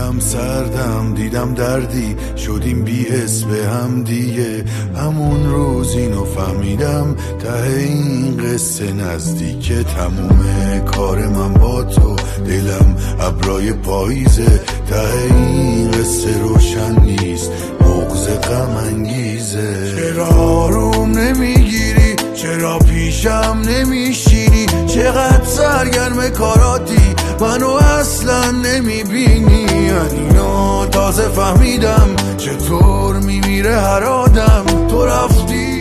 دلم سردم دیدم دردی شدیم بی حس به هم دیگه. همون روز اینو فهمیدم ته این قصه نزدیکه. تموم کار من با تو دلم ابرای پاییزه. ته این قصه روشن نیست بغض غم انگیزه. چرا آروم نمیگیری چرا پیشم نمیشینی چقدر سرگرم کاراتی منو اصلا نمیبینی. اینو تازه فهمیدم چطور میمیره هر آدم. تو رفتی